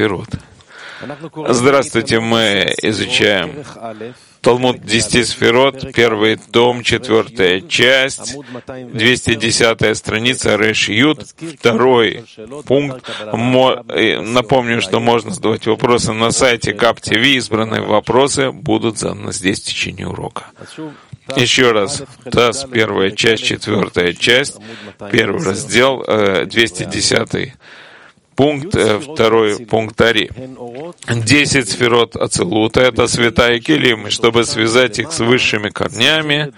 сферот. Здравствуйте, мы изучаем Талмуд 10 сферот, первый том, 4 часть, 210 страница, Реш Юд, второй пункт. Напомню, что можно задавать вопросы на сайте КАП ТВ. Избранные вопросы будут заданы здесь в течение урока. Еще раз, ТАСС, первая часть, 4 часть, первый раздел, 210 пункт, второй пункт Ари. 10 сферот Ацилута — это святая Келим, и чтобы связать их с высшими корнями,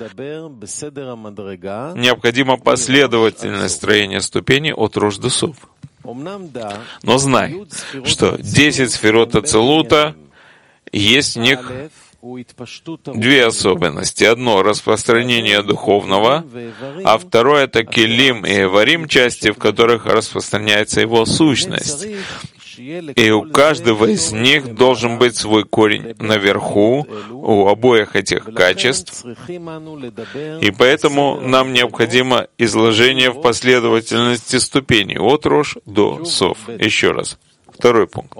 необходима последовательность строения ступеней от Рош до Сов. Но знай, что 10 сферот Ацилута, есть в них две особенности. Одно — распространение духовного, а второе — это Келим и Эварим, части, в которых распространяется его сущность. И у каждого из них должен быть свой корень наверху, у обоих этих качеств. И поэтому нам необходимо изложение в последовательности ступеней от Рош до Сов. Еще раз. Второй пункт.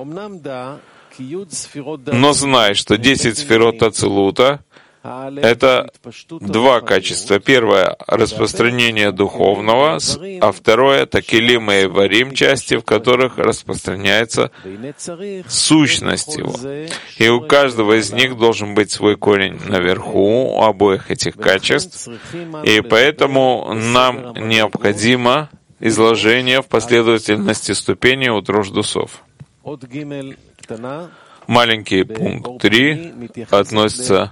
Но знай, что 10 сферот Ацилута — это два качества. Первое — распространение духовного, а второе — это Келим и Эварим, части, в которых распространяется сущность его. И у каждого из них должен быть свой корень наверху, у обоих этих качеств. И поэтому нам необходимо изложение в последовательности ступеней от Рош до Сов. Маленький пункт 3 относится,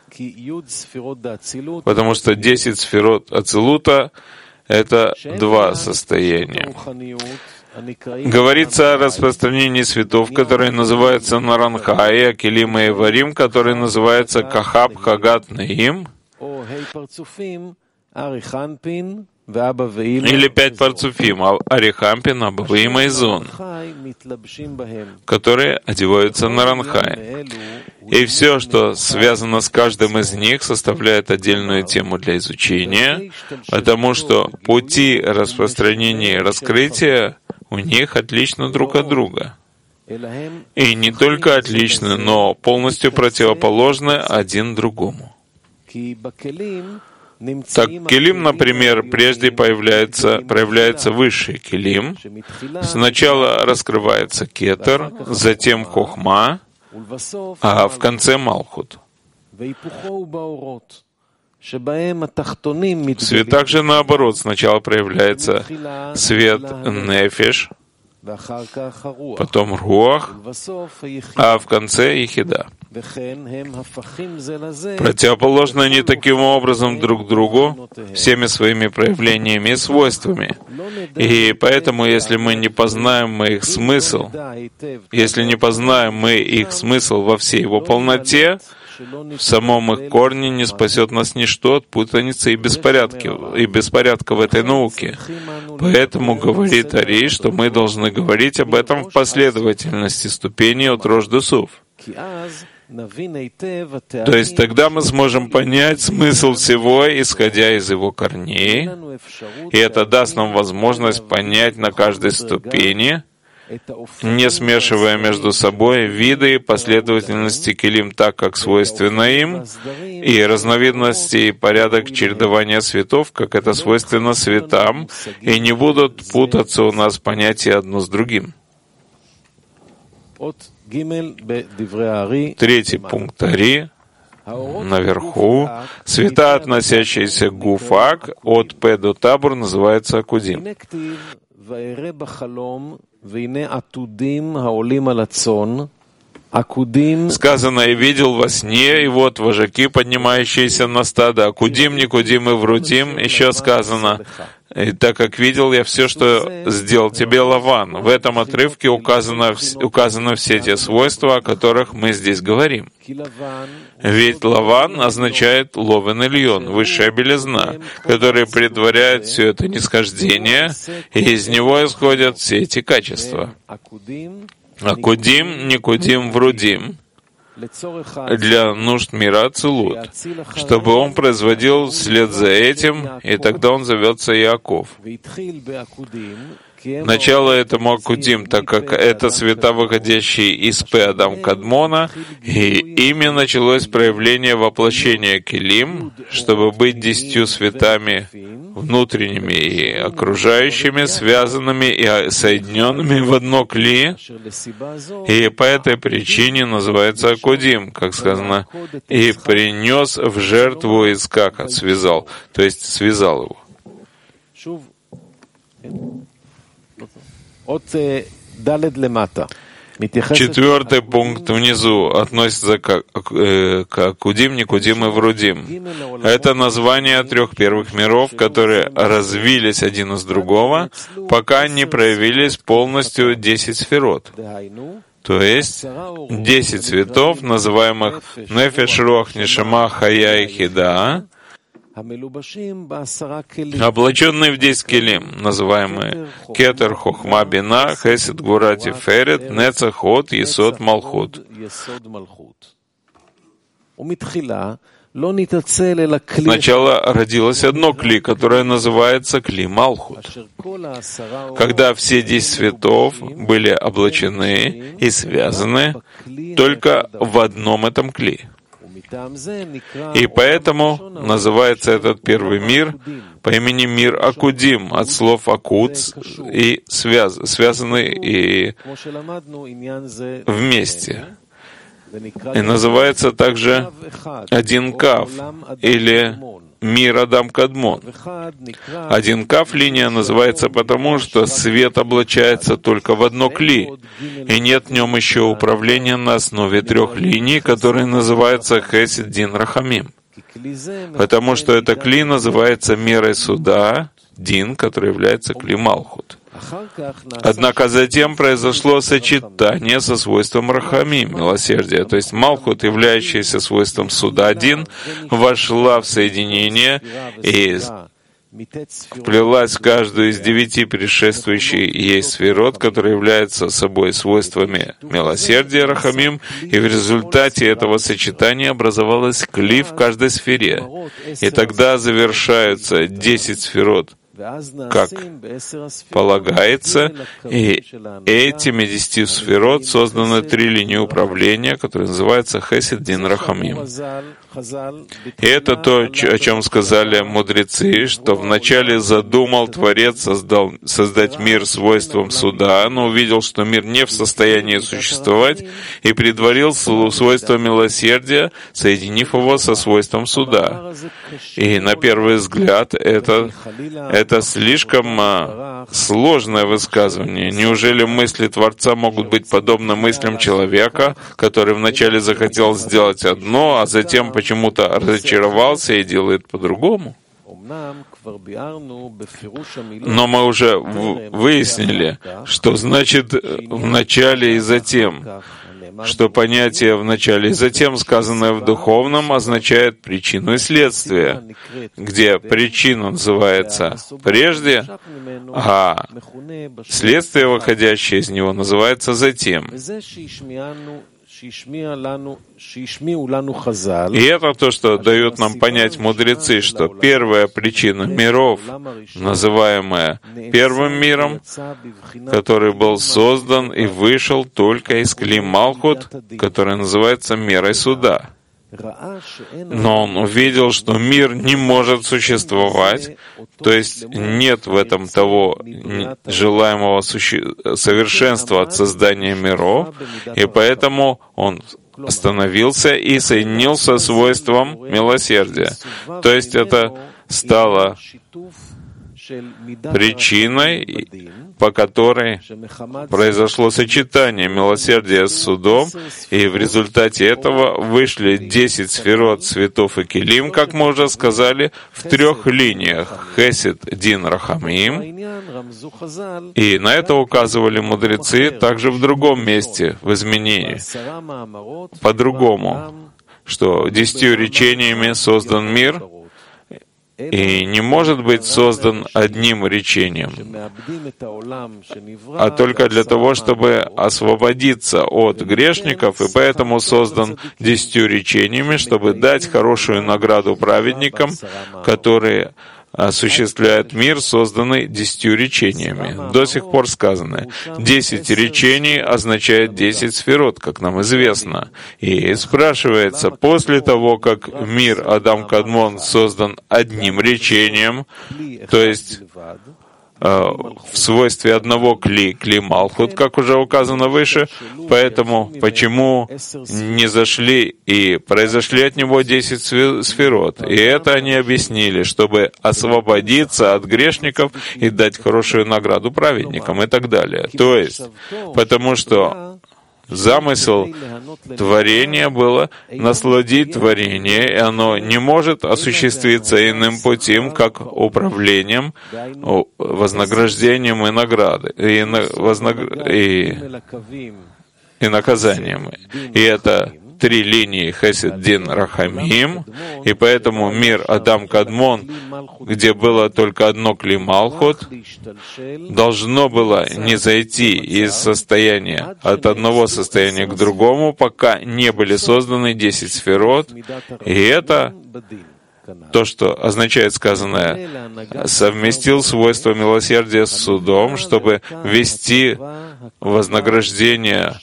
потому что 10 сферот Ацилута — это два состояния. Говорится о распространении светов, которые называются Наранхай, а Келим и Эварим, которые называются Кахаб, Хагат, Наим, или 5 парцуфим, Арихампин, Абаваим и Изон, которые одеваются на Ранхай. И все, что связано с каждым из них, составляет отдельную тему для изучения, потому что пути распространения и раскрытия у них отличны друг от друга. И не только отличны, но полностью противоположны один другому. Так, Келим, например, прежде проявляется высший Келим. Сначала раскрывается Кетер, затем Хохма, а в конце Малхут. В светах же наоборот. Сначала проявляется свет Нефеш, потом Руах, а в конце Ехида. Противоположны они таким образом друг другу, всеми своими проявлениями и свойствами. И поэтому, если мы не познаем их смысл во всей его полноте, в самом их корне не спасет нас ничто от путаницы и беспорядка в этой науке. Поэтому говорит Ари, что мы должны говорить об этом в последовательности ступеней от Рош до Сов. То есть тогда мы сможем понять смысл всего, исходя из его корней, и это даст нам возможность понять на каждой ступени, не смешивая между собой виды и последовательности Келим так, как свойственно им, и разновидности и порядок чередования светов, как это свойственно светам, и не будут путаться у нас понятия одно с другим. Третий пункт Ари наверху. Света, относящиеся к Гуфак, от П до Табур, называются Акудим. Сказано, и видел во сне, и вот вожаки, поднимающиеся на стадо. Акудим, Никудим и Врудим. Еще сказано, и так как видел я все, что сделал тебе Лаван. В этом отрывке указаны все те свойства, о которых мы здесь говорим. Ведь Лаван означает Ловен Ильон, высшая белизна, которая предваряет все это нисхождение, и из него исходят все эти качества. Акудим, Никудим, Врудим для нужд мира Ацилут, чтобы он производил вслед за этим, и тогда он зовется Иаков. Начало этому Акудим, так как это света, выходящие из П Адам Кадмона, и ими началось проявление воплощения Келим, чтобы быть 10 светами внутренними и окружающими, связанными и соединенными в одно кли, и по этой причине называется Акудим, как сказано, и принес в жертву Искака, связал, то есть связал его. Четвертый пункт внизу относится к Акудим, Никудим и Врудим. Это название 3 первых миров, которые развились один из другого, пока не проявились полностью 10 сферот. То есть 10 цветов, называемых Нефеш, Руах, Нешама, Хая и Хида, облаченные в 10 келим, называемые Кетер, Хохма, Бина, Хесед, Гура, Тиферет, Нецах, Ход, Есод, Малхут. Сначала родилось одно кли, которое называется кли Малхут. Когда все 10 цветов были облачены и связаны только в одном этом кли. И поэтому называется этот первый мир по имени мир Акудим, от слов Акудс, и связаны и вместе. И называется также один Кав, или мир Адам Кадмон. Один Кав линия называется потому, что свет облачается только в одно кли, и нет в нем еще управления на основе 3 линий, которые называются Хесед, Дин, Рахамим. Потому что это кли называется мерой суда, Дин, который является кли Малхут. Однако затем произошло сочетание со свойством Рахамим, милосердия, то есть Малхут, являющаяся свойством суда один, вошла в соединение и вплелась в каждую из 9 предшествующих ей сферот, которые являются собой свойствами милосердия Рахамим, и в результате этого сочетания образовалась кли в каждой сфере. И тогда завершаются 10 сферот, как полагается, и этими 10 сферот созданы 3 линии управления, которые называются Хесед, Дин, Рахамим. И это то, о чем сказали мудрецы, что вначале задумал Творец создать мир свойством суда, но увидел, что мир не в состоянии существовать, и предварил свойство милосердия, соединив его со свойством суда. И на первый взгляд это слишком сложное высказывание. Неужели мысли Творца могут быть подобны мыслям человека, который вначале захотел сделать одно, а затем почему-то разочаровался и делает по-другому? Но мы уже выяснили, что значит «в начале и затем», что понятие «в начале и затем», сказанное в духовном, означает причину и следствие, где причина называется «прежде», а следствие, выходящее из него, называется «затем». И это то, что дают нам понять мудрецы, что первая причина миров, называемая первым миром, который был создан и вышел только из кли Малхут, который называется мерой суда. Но он увидел, что мир не может существовать, то есть нет в этом того желаемого совершенства от создания миров, и поэтому он остановился и соединился с свойством милосердия. То есть это стало причиной, по которой произошло сочетание милосердия с судом, и в результате этого вышли 10 сферот, цветов и келим, как мы уже сказали, в 3 линиях — Хесед, Дин, Рахамим. И на это указывали мудрецы также в другом месте, в изменении, по-другому, что 10 речениями создан мир, и не может быть создан одним речением, а только для того, чтобы освободиться от грешников, и поэтому создан 10 речениями, чтобы дать хорошую награду праведникам, которые осуществляет мир, созданный 10 речениями. До сих пор сказано, 10 речений означает 10 сферот, как нам известно. И спрашивается, после того, как мир Адам Кадмон создан одним речением, то есть в свойстве одного кли Малхут, как уже указано выше, поэтому почему не зашли и произошли от него 10 сферот. И это они объяснили, чтобы освободиться от грешников и дать хорошую награду праведникам и так далее. То есть, потому что замысел творения было насладить творение, и оно не может осуществиться иным путем, как управлением, вознаграждением и наградой, и наказанием. И это 3 линии Хесед, Дин, Рахамим, и поэтому мир Адам Кадмон, где было только одно кли Малхут, должно было не зайти из состояния от одного состояния к другому, пока не были созданы 10 сферот, и это то, что означает сказанное, совместил свойства милосердия с судом, чтобы ввести вознаграждение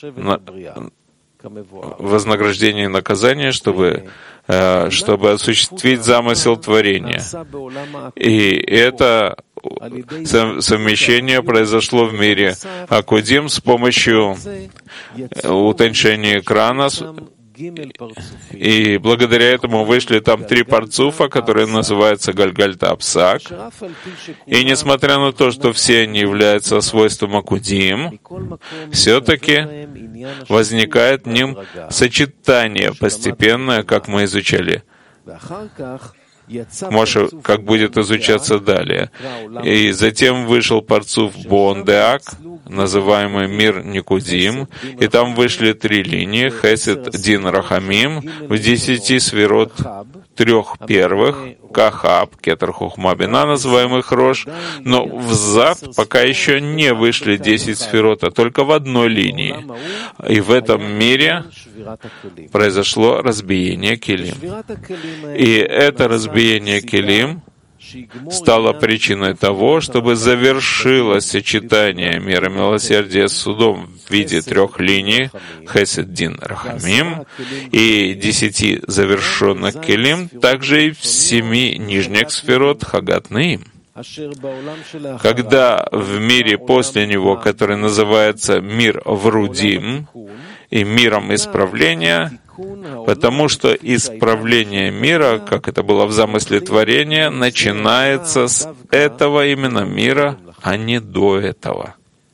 и наказание, чтобы осуществить замысел творения. И это совмещение произошло в мире Акудим с помощью утончения экрана, и благодаря этому вышли там 3 парцуфа, которые называются Гальгальта Апсак. И несмотря на то, что все они являются свойством Акудим, все-таки возникает в ним сочетание постепенное, как мы изучали. Моше, как будет изучаться далее. И затем вышел парцуф Бондеак, называемый мир Никудим, и там вышли 3 линии, Хесед, Дин, Рахамим, в 10 сферот 3 первых, Кахаб, Кетер, Хухма, Бина, называемых Рош, но взад пока еще не вышли 10 сферот, а только в одной линии. И в этом мире произошло разбиение Келим. И это разбиение Келим стало причиной того, чтобы завершилось сочетание мира милосердия с судом в виде 3 линий Хесед, Дин, Рахамим и 10 завершенных Келим, также и в 7 нижних сферот Хагат Наим. Когда в мире после него, который называется мир Врудим и миром исправления, потому что исправление мира, как это было в замысле творения, начинается с этого именно мира, а не до этого.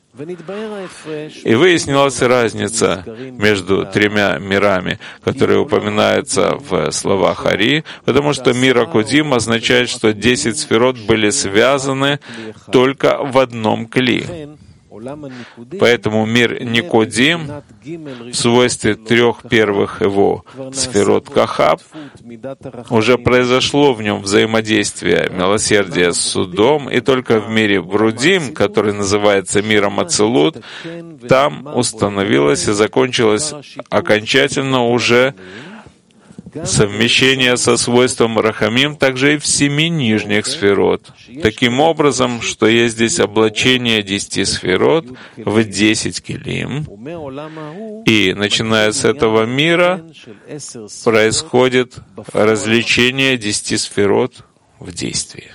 И выяснилась разница между 3 мирами, которые упоминаются в словах Ари, потому что мир Акудим означает, что 10 сферот были связаны только в одном кли. Поэтому мир Никодим в свойстве 3 первых его сферот Кахаб уже произошло в нем взаимодействие милосердия с судом, и только в мире Врудим, который называется миром Ацилут, там установилось и закончилось окончательно уже совмещение со свойством Рахамим также и в 7 нижних сферот. Таким образом, что есть здесь облачение 10 сферот в 10 келим. И начиная с этого мира происходит развлечение 10 сферот в действии.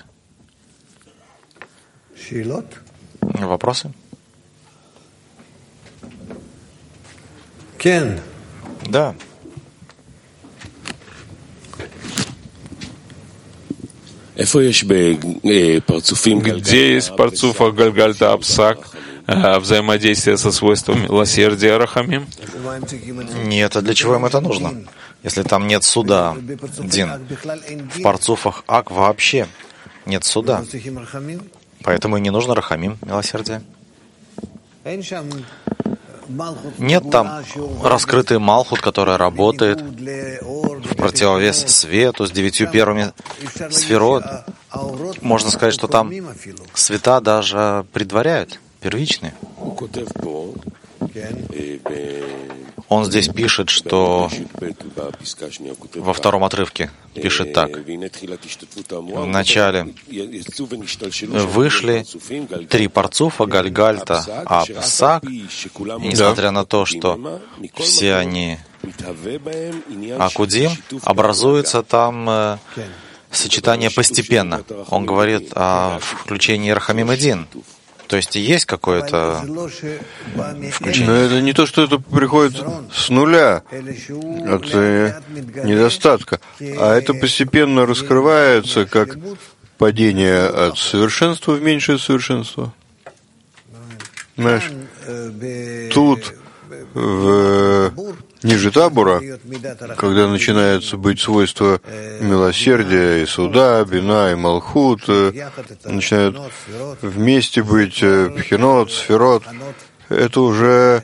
Вопросы? Да. Где есть парцуфа Гальгальта Апсак, взаимодействие со свойством милосердия Рахамим? Нет, а для чего им это нужно? Если там нет суда, Дин. В парцуфах Ак вообще нет суда. Поэтому и не нужно Рахамим, милосердие. Нет там раскрытый Малхут, который работает в противовес свету с 9 первыми сферот. Можно сказать, что там света даже предваряют, первичные. Он здесь пишет, что во 2-м отрывке пишет так. Вначале вышли 3 парцуфа, Гальгальта, Псак, и несмотря на то, что все они Акудим, образуется там сочетание постепенно. Он говорит о включении Рахамим Один. То есть есть какое-то включение. Но это не то, что это приходит с нуля, от недостатка, а это постепенно раскрывается как падение от совершенства в меньшее совершенство. Знаешь, тут ниже табура, когда начинается быть свойство милосердия и суда, бина и малхут, начинают вместе быть пхинот, сферот, это уже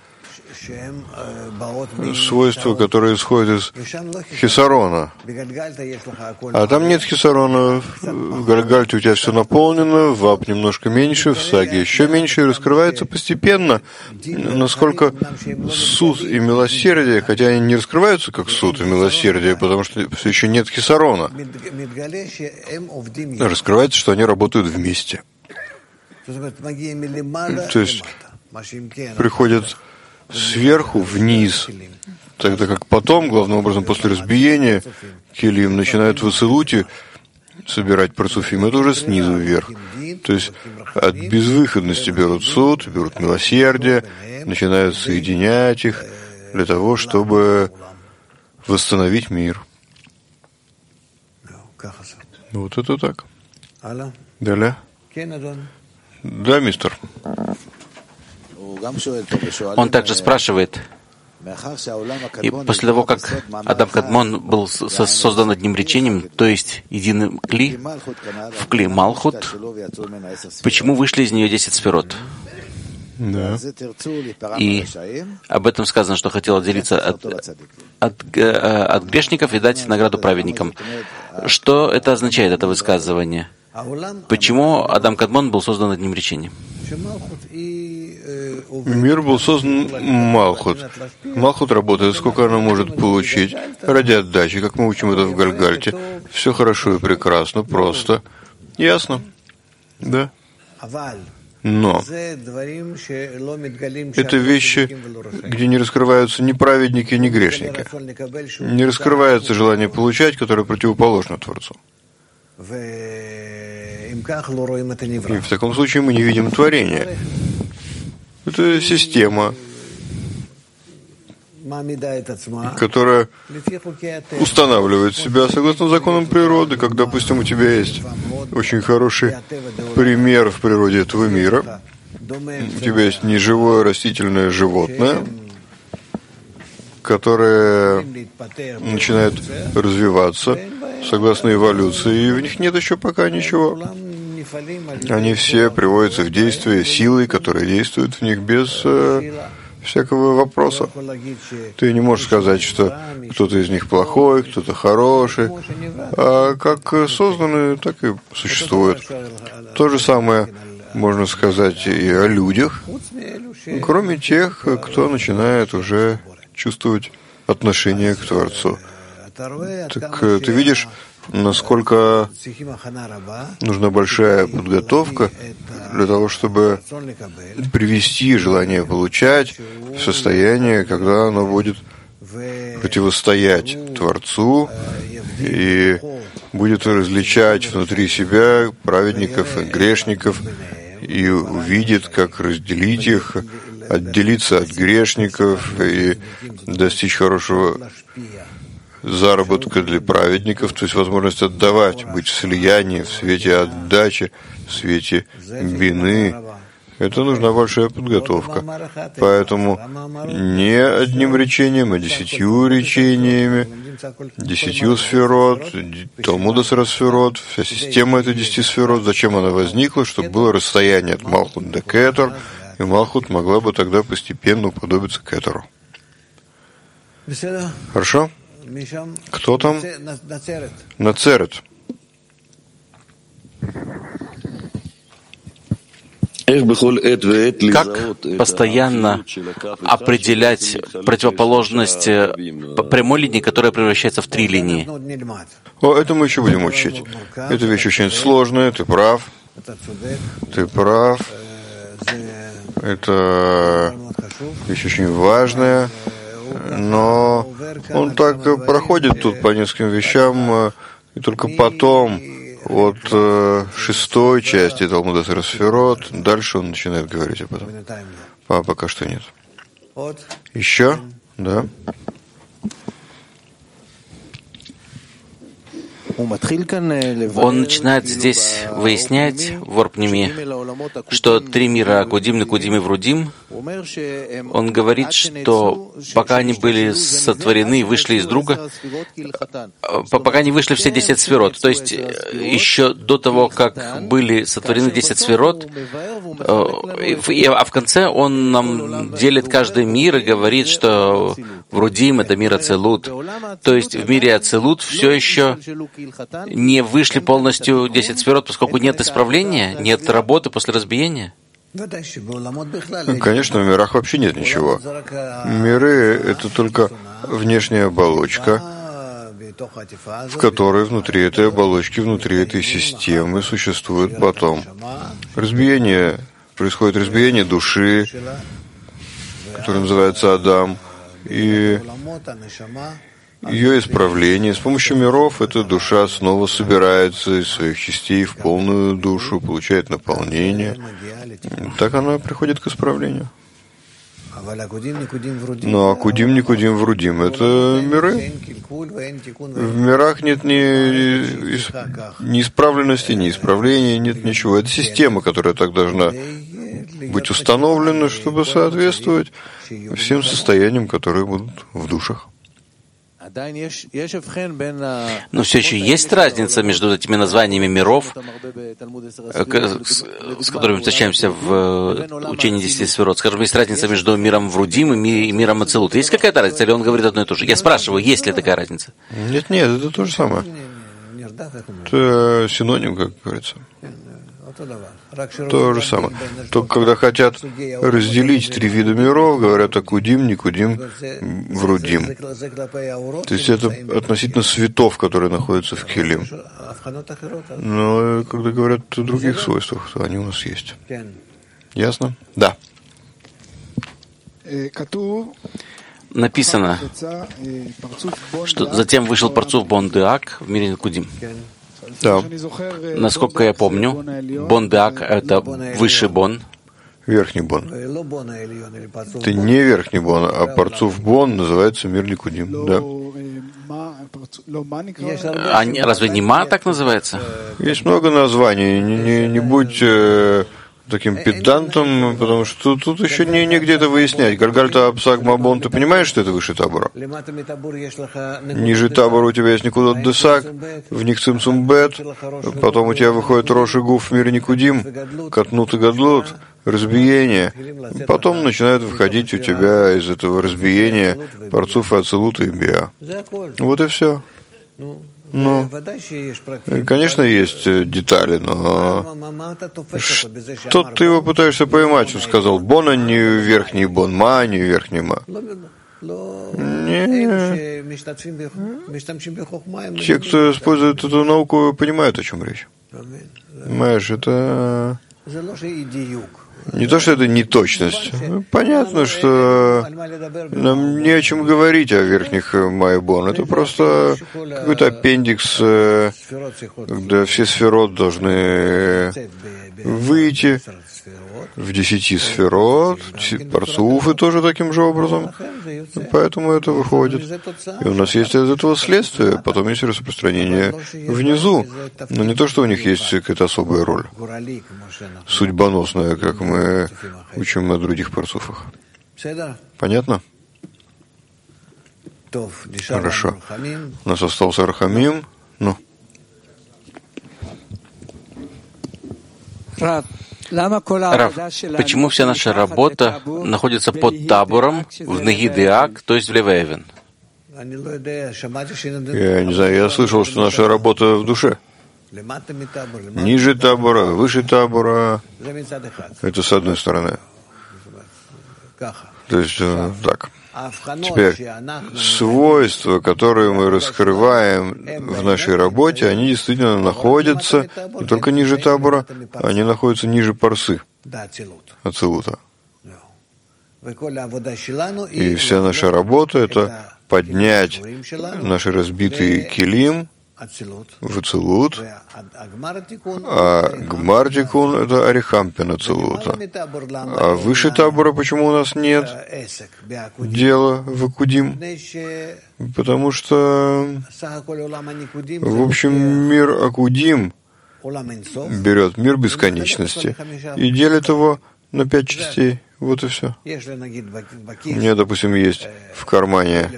свойства, которые исходят из хисарона. А там нет хисарона. В Гальгальте у тебя все наполнено, в Ап немножко меньше, в Саге еще меньше, и раскрывается постепенно, насколько суд и милосердие, хотя они не раскрываются как суд и милосердие, потому что все еще нет хисарона, раскрывается, что они работают вместе. То есть приходят сверху вниз, тогда как потом, главным образом после разбиения келим, начинают в Ацилуте собирать парцуфим, это уже снизу вверх. То есть от безвыходности берут суд, берут милосердие, начинают соединять их для того, чтобы восстановить мир. Вот это так. Далее? Да, мистер. Он также спрашивает, и после того, как Адам Кадмон был создан одним речением, то есть единым кли, в кли Малхут, почему вышли из нее 10 сферот? Да. И об этом сказано, что хотел отделиться от грешников и дать награду праведникам. Что это означает, это высказывание? Почему Адам Кадмон был создан одним речением? Мир был создан Малхут. Малхут работает, сколько она может получить ради отдачи, как мы учим это в Гальгальте. Все хорошо и прекрасно, просто. Ясно? Да. Но это вещи, где не раскрываются ни праведники, ни грешники. Не раскрывается желание получать, которое противоположно Творцу. И в таком случае мы не видим творения. Это система, которая устанавливает себя согласно законам природы. Как, допустим, у тебя есть очень хороший пример в природе этого мира. У тебя есть неживое растительное животное, которое начинает развиваться согласно эволюции, и в них нет еще пока ничего. Они все приводятся в действие силой, которая действует в них без всякого вопроса. Ты не можешь сказать, что кто-то из них плохой, кто-то хороший. А как созданы, так и существуют. То же самое можно сказать и о людях, кроме тех, кто начинает уже чувствовать отношение к Творцу. Так ты видишь, насколько нужна большая подготовка для того, чтобы привести желание получать в состояние, когда оно будет противостоять Творцу и будет различать внутри себя праведников и грешников и увидит, как разделить их, отделиться от грешников и достичь хорошего заработка для праведников, то есть возможность отдавать, быть в слиянии, в свете отдачи, в свете бины. Это нужна большая подготовка. Поэтому не одним речением, а 10 речениями, 10 сферот, Талмуда сферот, вся система это 10 сферот. Зачем она возникла? Чтобы было расстояние от Малхут до Кетер, и Малхут могла бы тогда постепенно уподобиться Кетеру. Хорошо? Кто там? Нацерет. Как постоянно определять противоположность прямой линии, которая превращается в три линии? Это мы еще будем учить. Эта вещь очень сложная, ты прав. Ты прав. Это вещь очень важная, но он так проходит тут по нескольким вещам, и только потом, от шестой части Талмуда Сефер Сферот, дальше он начинает говорить об этом. А пока что нет. Еще? Да. Он начинает здесь выяснять в Орпниме, что три мира Акудим, Никудим и Врудим. Он говорит, что пока они были сотворены и вышли из друга, пока не вышли все 10 сферот, то есть еще до того, как были сотворены 10 сферот, а в конце он нам делит каждый мир и говорит, что Врудим — это мир Ацилут. То есть в мире Ацилут все еще не вышли полностью 10 сферот, поскольку нет исправления, нет работы после разбиения. Конечно, в мирах вообще нет ничего. Миры — это только внешняя оболочка, в которой внутри этой оболочки, внутри этой системы существует потом разбиение, происходит разбиение души, которое называется Адам, и ее исправление. С помощью миров эта душа снова собирается из своих частей в полную душу, получает наполнение. Так она приходит к исправлению. Но Акудим, Никудим, Врудим — это миры. В мирах нет ни исправленности, ни исправления, нет ничего. Это система, которая так должна быть установлена, чтобы соответствовать всем состояниям, которые будут в душах. Но все еще есть разница между этими названиями миров, с которыми мы встречаемся в учении 10 сферот. Скажем, есть разница между миром Врудим и миром Ацилут. Есть какая-то разница, или он говорит одно и то же? Я спрашиваю, есть ли такая разница? Нет, это то же самое. Это синоним, как говорится. То же самое. Только когда хотят разделить три вида миров, говорят Акудим, Никудим, Врудим. То есть это относительно светов, которые находятся в Келим. Но когда говорят о других свойствах, то они у нас есть. Ясно? Да. Написано, что затем вышел Парцуф Бон Деак в мире Никудим. Да. Насколько я помню, Бон Деак — это высший Бон. Верхний Бон. Это не верхний Бон, а Парцуф Бон называется мир Никудим. Да. А разве не Ма так называется? Есть много названий. Не будь таким педантом, потому что тут еще негде это выяснять. Гальгальта Псак Мабон, ты понимаешь, что это выше табора? Ниже табора у тебя есть Никудот Десак, в них Цимцумбет, потом у тебя выходит Рош и Гуф в мире Никудим, Катнут и Гадлут, разбиение. Потом начинает выходить у тебя из этого разбиения Парцуф и Ацилут и Биа. Вот и все. Ну, конечно, есть детали, но что ты его пытаешься поймать? Он сказал, Бона не верхний Бон, Ма не верхний Ма. Те, кто использует эту науку, понимают, о чем речь. Понимаешь, это не то, что это неточность. Понятно, что нам не о чем говорить о верхних Майбон. Это просто какой-то аппендикс, когда все сферот должны выйти в 10 сферот, парцуфы тоже таким же образом. Поэтому это выходит. И у нас есть из этого следствие, потом есть распространение внизу. Но не то, что у них есть какая-то особая роль, судьбоносная, как мы учим о других парцуфах. Понятно? Хорошо. У нас остался Рахамим. Ну. Рав, почему вся наша работа находится под табором в Нагидеак, то есть в Левевен? Я не знаю, я слышал, что наша работа в душе. ниже табора, выше табора. Это с одной стороны. То есть так. Теперь свойства, которые мы раскрываем в нашей работе, они действительно находятся не только ниже табора, они находятся ниже парсы Ацилута. И вся наша работа — это поднять наши разбитые килим в Ацилут, а Гмар-тикун — это Арихампин Ацилута. А выше табора почему у нас нет дела в Акудим? Потому что, в общем, мир Акудим берет мир бесконечности и делит его на 5 частей. Вот и все. У меня, допустим, есть в кармане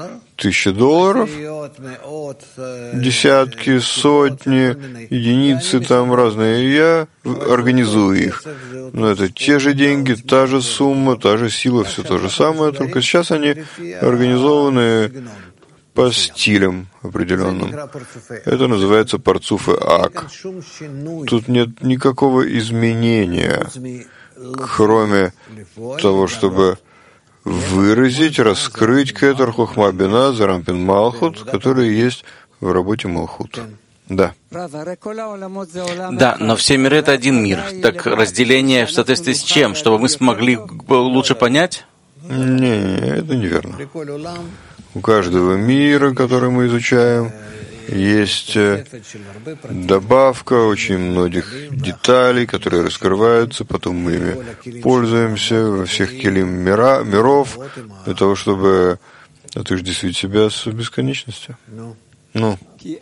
$1000, десятки, сотни, единицы там разные, и я организую их. Но это те же деньги, та же сумма, та же сила, все то же самое, только сейчас они организованы по стилям определенным. Это называется парцуф и ак. Тут нет никакого изменения, кроме того, чтобы выразить, раскрыть кетер хохма бина зарампин малхут, который есть в работе малхут. Да. Да, но все миры — это один мир. Так разделение в соответствии с чем? Чтобы мы смогли лучше понять? Не, это неверно. У каждого мира, который мы изучаем, есть добавка очень многих деталей, которые раскрываются, потом мы ими пользуемся во всех килим миров для того, чтобы отождествить себя с бесконечностью. Ну.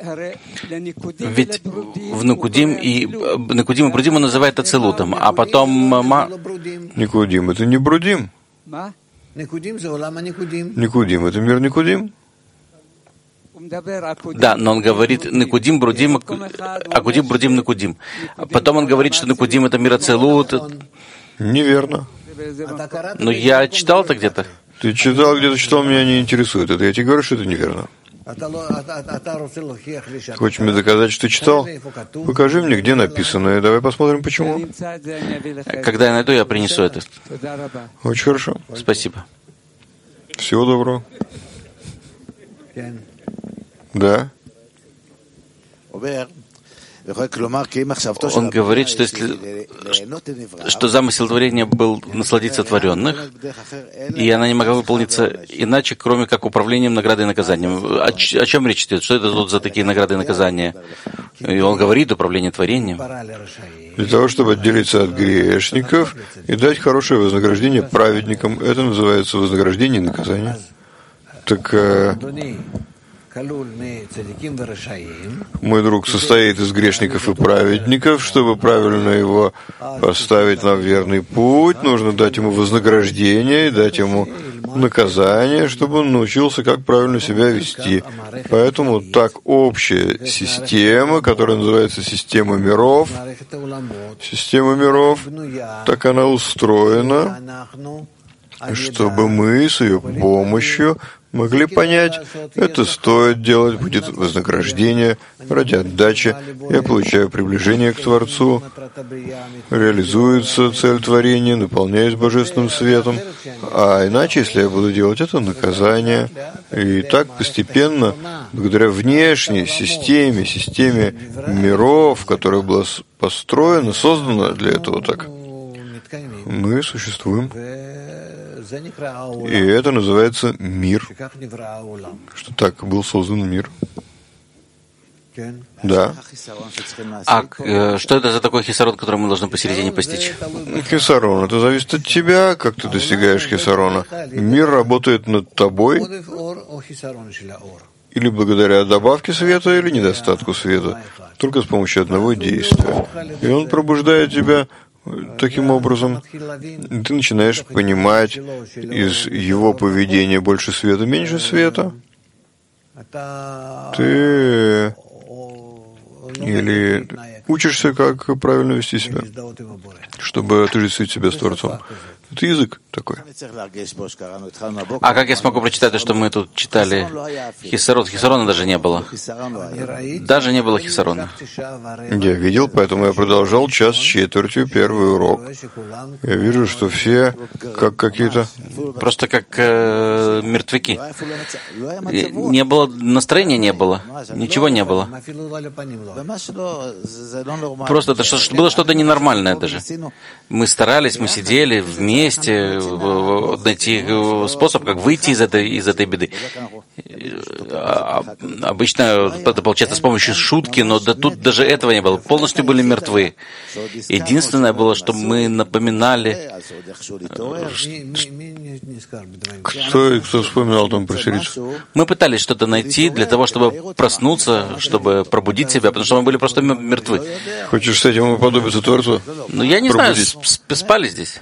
Ведь в Накудим и Брудим он называет Ацилутом, а потом Никудим — это не Брудим. Никудим — это мир Никудим. Да, но он говорит Накудим, Брудим, Акудим, Брудим, Накудим. Потом он говорит, что Накудим — это мир Ацилут. Неверно. Но я читал это где-то. Ты читал где-то, что меня не интересует. Это я тебе говорю, что это неверно. Хочешь мне доказать, что ты читал? Покажи мне, где написано, и давай посмотрим, почему. Когда я найду, я принесу это. Очень хорошо. Спасибо. Всего доброго. Да. Он говорит, что замысел творения был насладиться творенных, и она не могла выполниться иначе, кроме как управлением наградой и наказанием. О чем речь идет? Что это тут за такие награды и наказания? И он говорит управление творением. Для того, чтобы отделиться от грешников и дать хорошее вознаграждение праведникам. Это называется вознаграждение и наказание. Так мой друг состоит из грешников и праведников. Чтобы правильно его поставить на верный путь, нужно дать ему вознаграждение и дать ему наказание, чтобы он научился, как правильно себя вести. Поэтому так общая система, которая называется система миров, так она устроена, чтобы мы с ее помощью могли понять, это стоит делать, будет вознаграждение ради отдачи, я получаю приближение к Творцу, реализуется цель творения, наполняюсь божественным светом, а иначе, если я буду делать это, наказание. И так постепенно, благодаря внешней системе миров, которая была построена, создана для этого так, мы существуем. И это называется мир. Что так был создан мир. Да. А что это за такой хисарон, который мы должны посередине постичь? Хисарон. Это зависит от тебя, как ты достигаешь хисарона. Мир работает над тобой или благодаря добавке света, или недостатку света. Только с помощью одного действия. И он пробуждает тебя таким образом. Ты начинаешь понимать из его поведения больше света, меньше света. Ты или учишься, как правильно вести себя, чтобы отождествить себя с Творцом. Это язык такой. А как я смогу прочитать то, что мы тут читали? Хисарон. Хисарона даже не было. Даже не было хисарона. Я видел, поэтому я продолжал 1:15 первый урок. Я вижу, что все как какие-то... Просто как мертвяки. Не было настроения, не было. Ничего не было. Просто это было что-то ненормальное даже. Мы старались, мы сидели вместе, найти способ, как выйти из этой беды. Обычно это получается с помощью шутки, но тут даже этого не было. Полностью были мертвы. Единственное было, что мы напоминали... Кто вспоминал там про сирийцев? Мы пытались что-то найти для того, чтобы проснуться, чтобы пробудить себя, потому что мы были просто мертвы. Хочешь с этим уподобиться Творцу? Ну, я не знаю, спали здесь.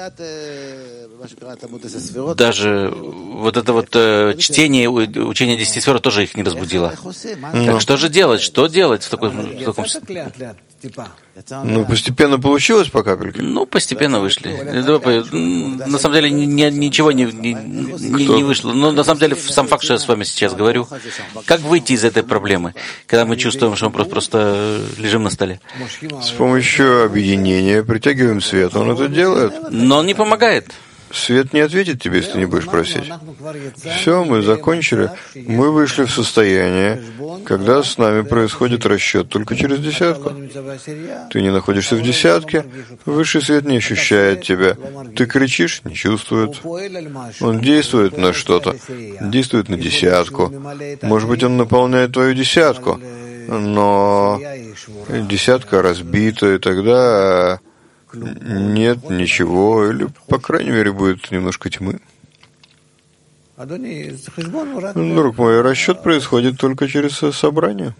Даже вот это вот чтение, учение 10 сфер тоже их не разбудило. Так что же делать? Что делать в таком... Ну, постепенно получилось по капельке? Ну, постепенно вышли. На самом деле ничего не вышло. Но на самом деле сам факт, что я с вами сейчас говорю, как выйти из этой проблемы, когда мы чувствуем, что мы просто лежим на столе? С помощью объединения притягиваем свет. Он это делает. Но он не помогает. Свет не ответит тебе, если ты не будешь просить. Все, мы закончили. Мы вышли в состояние, когда с нами происходит расчет только через десятку. Ты не находишься в десятке, высший свет не ощущает тебя. Ты кричишь, не чувствует. Он действует на что-то, действует на десятку. Может быть, он наполняет твою десятку, но десятка разбита, и тогда... Нет ничего, или, по крайней мере, будет немножко тьмы. Друг мой, расчет происходит только через собрание.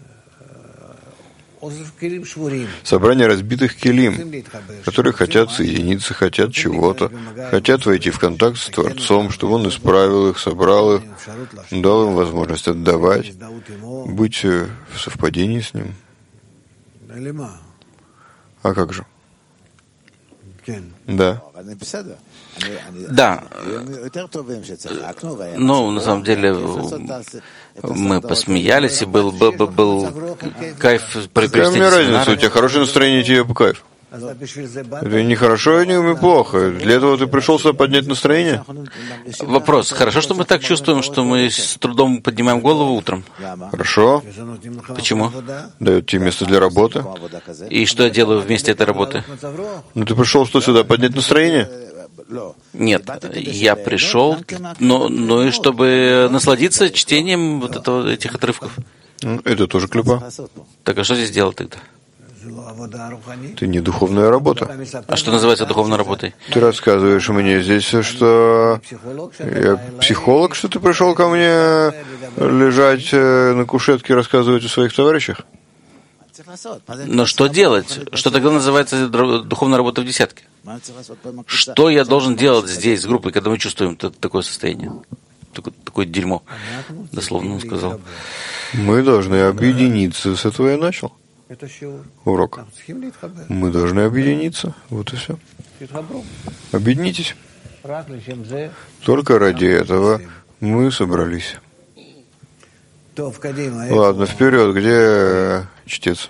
Собрание разбитых келим, которые хотят соединиться, хотят чего-то, хотят войти в контакт с Творцом, чтобы Он исправил их, собрал их, дал им возможность отдавать, быть в совпадении с Ним. А как же? Да. Да. Ну, на самом деле, мы посмеялись, и был кайф при Какая мне разница? У тебя хорошее настроение, тебе кайф. Это не хорошо и не плохо. Для этого ты пришел сюда поднять настроение? Вопрос. Хорошо, что мы так чувствуем, что мы с трудом поднимаем голову утром? Хорошо. Почему? Дают тебе место для работы. И что я делаю вместе этой работы? Ну ты пришел что, сюда поднять настроение? Нет, я пришел, но и чтобы насладиться чтением этих отрывков. Это тоже клипа. Так а что здесь делать тогда? Это не духовная работа. А что называется духовной работой? Ты рассказываешь мне здесь, что я психолог, что ты пришел ко мне лежать на кушетке и рассказывать о своих товарищах? Но что делать? Что тогда называется духовная работа в десятке? Что я должен делать здесь с группой, когда мы чувствуем такое состояние? Такое дерьмо, дословно он сказал. Мы должны объединиться. С этого я начал урок. Мы должны объединиться. Вот и все. Объединитесь. Только ради этого мы собрались. Ладно, вперед. Где чтец?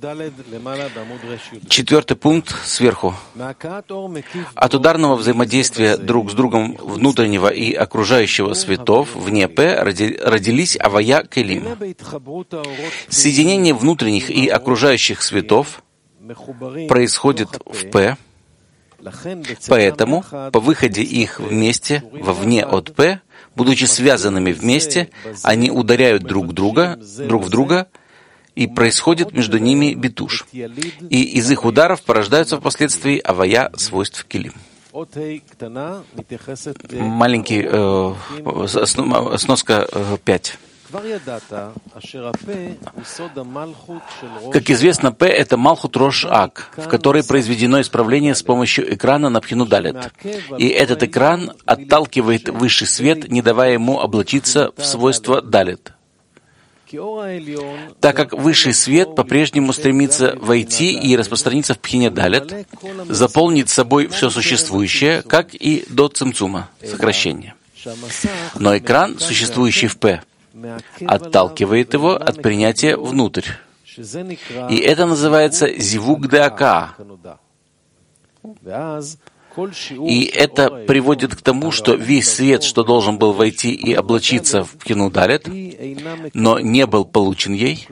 4 пункт сверху. От ударного взаимодействия друг с другом внутреннего и окружающего светов вне П родились авая келим. Соединение внутренних и окружающих светов происходит в П, поэтому по выходе их вместе вовне от П, будучи связанными вместе, они ударяют друг в друга, и происходит между ними битуш. И из их ударов порождаются впоследствии авая свойств келим. Маленький сноска 5. Как известно, П — это Малхут Рош Ак, в которой произведено исправление с помощью экрана на Пхину Далет. И этот экран отталкивает высший свет, не давая ему облачиться в свойства Далет. Так как высший свет по-прежнему стремится войти и распространиться в Пхине Далет, заполнить собой все существующее, как и до цимцума, сокращения. Но экран, существующий в П, отталкивает его от принятия внутрь. И это называется зивук деака. И это приводит к тому, что весь свет, что должен был войти и облачиться в Пхину Далет, но не был получен ей,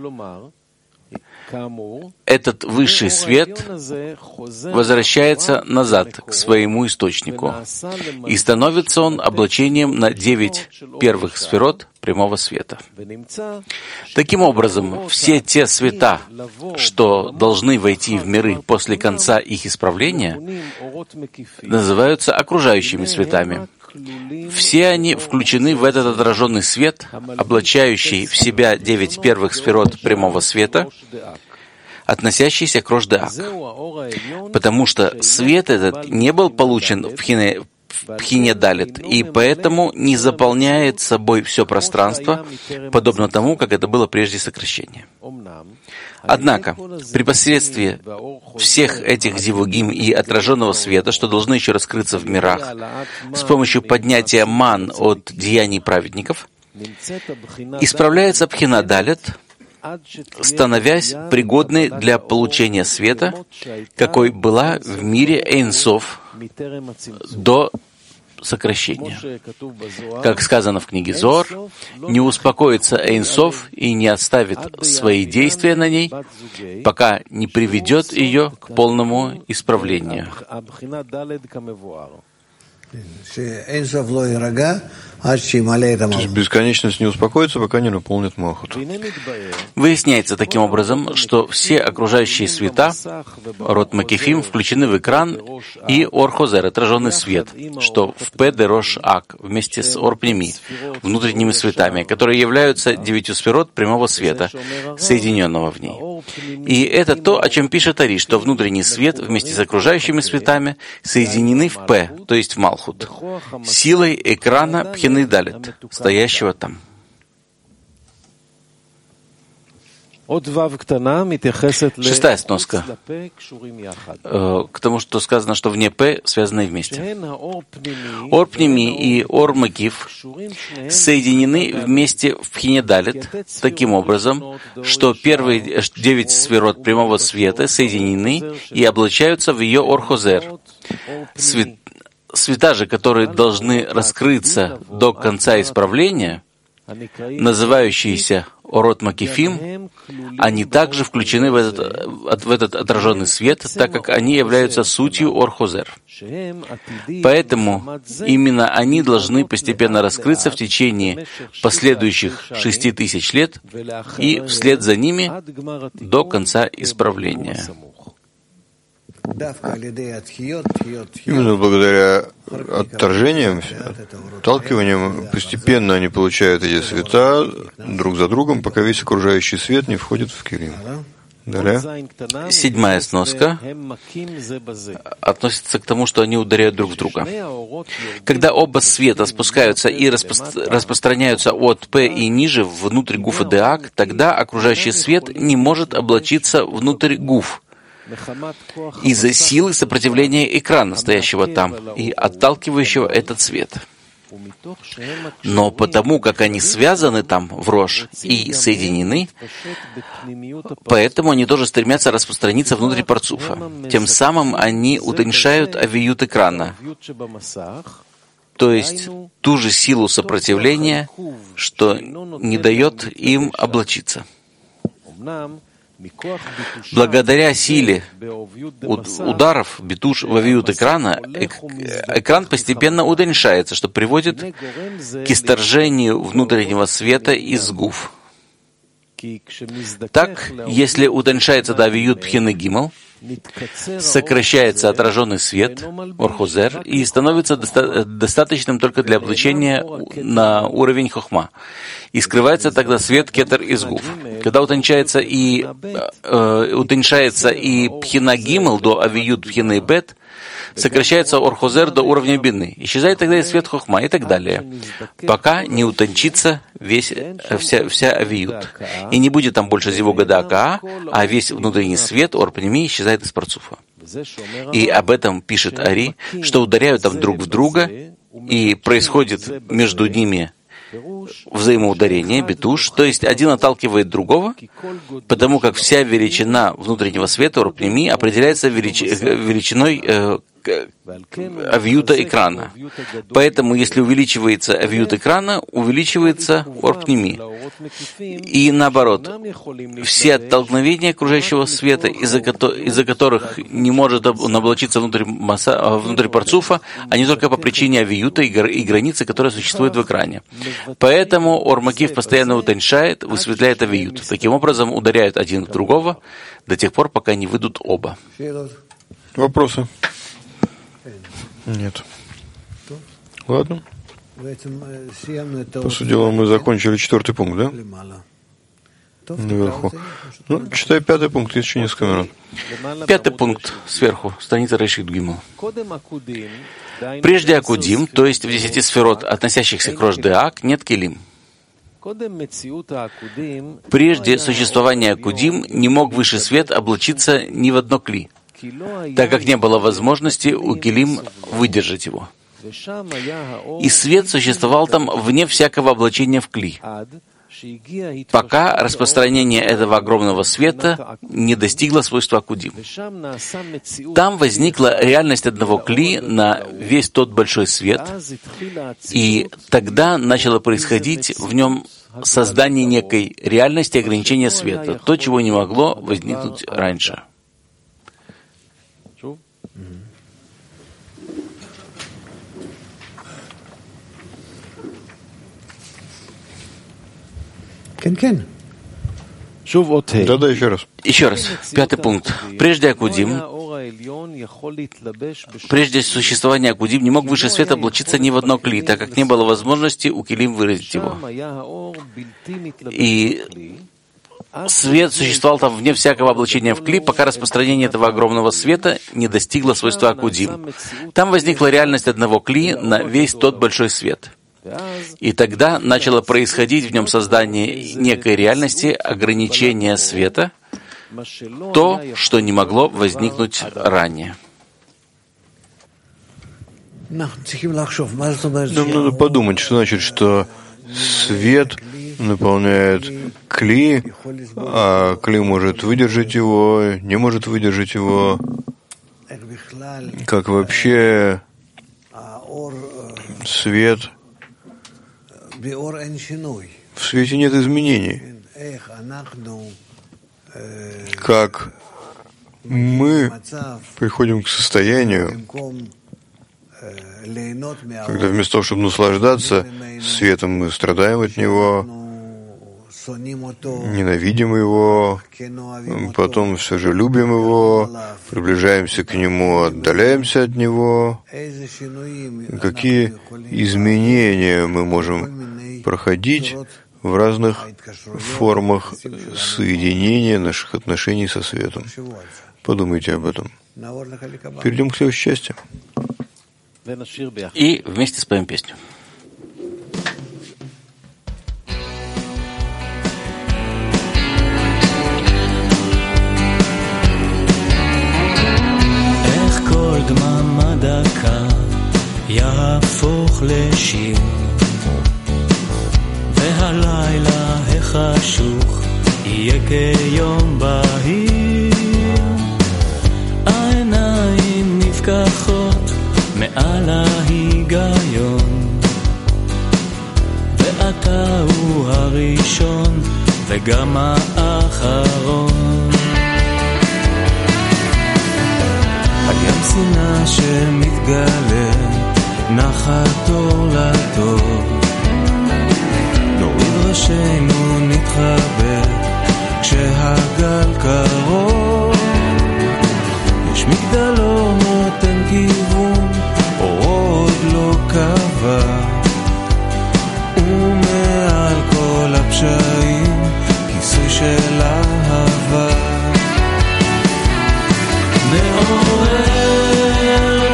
этот высший свет возвращается назад к своему источнику, и становится он облачением на 9 первых сферот прямого света. Таким образом, все те света, что должны войти в миры после конца их исправления, называются окружающими светами. Все они включены в этот отраженный свет, облачающий в себя 9 первых сферот прямого света, относящийся к Рош-Деак. Потому что свет этот не был получен в Пхине Далет, и поэтому не заполняет собой все пространство, подобно тому, как это было прежде сокращения. Однако, при посредстве всех этих зивугим и отраженного света, что должны еще раскрыться в мирах, с помощью поднятия ман от деяний праведников, исправляется Пхина Далет, становясь пригодной для получения света, какой была в мире Эйн Соф до сокращения. Как сказано в книге Зоар, не успокоится Эйн Соф и не оставит свои действия на ней, пока не приведет ее к полному исправлению. То есть бесконечность не успокоится, пока не наполнит Малхут. Выясняется таким образом, что все окружающие света, Рот Макифим, включены в экран и Ор-Хозер, отраженный свет, что в П-Де-Рош-Ак, вместе с Ор-Пними, внутренними светами, которые являются 9 сферот прямого света, соединенного в ней. И это то, о чем пишет Ари, что внутренний свет вместе с окружающими светами соединены в П, то есть в Малхут, силой экрана Пхины Далет, стоящего там. Шестая сноска к тому, что сказано, что вне П связаны вместе. Ор-Пними и Ор-Макиф соединены вместе в Пхине Далет таким образом, что первые 9 сферот прямого света соединены и облачаются в ее Ор-Хозер. Света же, которые должны раскрыться до конца исправления, называющиеся Орот Макифим, они также включены в этот отраженный свет, так как они являются сутью Ор-Хозер. Поэтому именно они должны постепенно раскрыться в течение последующих 6000 лет и вслед за ними до конца исправления. Именно благодаря отторжениям, отталкиваниям, постепенно они получают эти света друг за другом, пока весь окружающий свет не входит в Килим. Далее. 7-я сноска относится к тому, что они ударяют друг в друга. Когда оба света спускаются и распространяются от П и ниже внутрь Гуфа Деак, тогда окружающий свет не может облачиться внутрь Гуф, из-за силы сопротивления экрана, стоящего там, и отталкивающего этот свет. Но потому, как они связаны там, в Рош, и соединены, поэтому они тоже стремятся распространиться внутрь Парцуфа. Тем самым они утоньшают авиют экрана, то есть ту же силу сопротивления, что не дает им облачиться. Благодаря силе ударов битуш в авиют экрана, экран постепенно утоньшается, что приводит к исторжению внутреннего света из гуф. Так, если утоньшается до авиют Пхины Гимел, сокращается отраженный свет, Ор-Хозер, и становится достаточным только для облачения на уровень Хохма. И скрывается тогда свет Кетер из Гуф. Когда утоньшается и Пхина Гимел до авиют Пхины Бет, сокращается Ор-Хозер до уровня Бины, исчезает тогда и свет Хохма и так далее, пока не утончится вся авиют, и не будет там больше Зивога Даакаа, а весь внутренний свет Ор-Пними исчезает из парцуфа. И об этом пишет Ари, что ударяют там друг в друга, и происходит между ними взаимоударение, битуш, то есть один отталкивает другого, потому как вся величина внутреннего света Ор-Пними определяется величиной авиюта экрана. Поэтому, если увеличивается авиют экрана, увеличивается Ор-Пними. И наоборот, все оттолкновения окружающего света, из-за которых не может он облачиться внутрь парцуфа, они только по причине авиюта и границы, которые существуют в экране. Поэтому Ор-Макив постоянно утоньшает, высветляет авиют. Таким образом, ударяют один в другого до тех пор, пока не выйдут оба. Вопросы? Нет. Ладно. По сути дела, мы закончили 4-й пункт, да? Наверху. Ну, читай 5-й пункт, есть еще несколько минут. 5-й пункт сверху, страница Рейшит Гимел. Прежде Акудим, то есть в 10 сферот, относящихся к Рош Деак, нет Келим. Прежде существования Акудим не мог высший свет облачиться ни в одно кли, так как не было возможности у Келим выдержать его. И свет существовал там вне всякого облачения в кли, пока распространение этого огромного света не достигло свойства Акудим. Там возникла реальность одного кли на весь тот большой свет, и тогда начало происходить в нем создание некой реальности ограничения света, то, чего не могло возникнуть раньше. Да, еще раз. Еще раз. 5-й пункт. Прежде существования Акудим не мог высший свет облачиться ни в одно кли, так как не было возможности у Келим выразить его. И свет существовал там вне всякого облачения в кли, пока распространение этого огромного света не достигло свойства Акудим. Там возникла реальность одного кли на весь тот большой свет. И тогда начало происходить в нем создание некой реальности ограничения света, то, что не могло возникнуть ранее. Нам надо подумать, что значит, что свет наполняет кли, а кли может выдержать его, не может выдержать его. Как вообще свет... В свете нет изменений. Как мы приходим к состоянию, когда вместо того, чтобы наслаждаться светом, мы страдаем от него, ненавидим его, потом все же любим его, приближаемся к нему, отдаляемся от него. Какие изменения мы можем проходить в разных формах соединения наших отношений со светом? Подумайте об этом. Перейдем к следующей части. И вместе споем песню. דממה דקה יהפוך לשיר והלילה החשוך יהיה כיום בהיר העיניים נפקחות מעל ההיגיון ואתה הוא הראשון וגם האחרון הים שנאה שמתגלה, נחת אור לטוב. נוריד ראשינו נתחבא, כשהגל קרוב. יש מגדל אור נותן כיוון, אור עוד לא קבע. ומעל כל הפשעים, כיסוי של אהבה. מעורר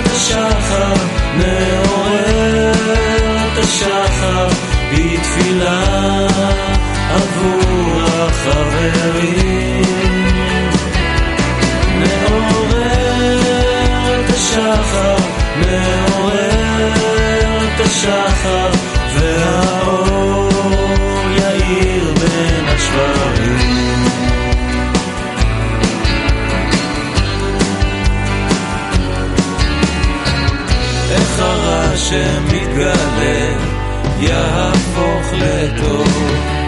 בתפילה עבור החברים. מעורר את השחר, מעורר את השחר, והאור יאיר בין השברים. איך הרע שמתגלה יהפוך לטוב,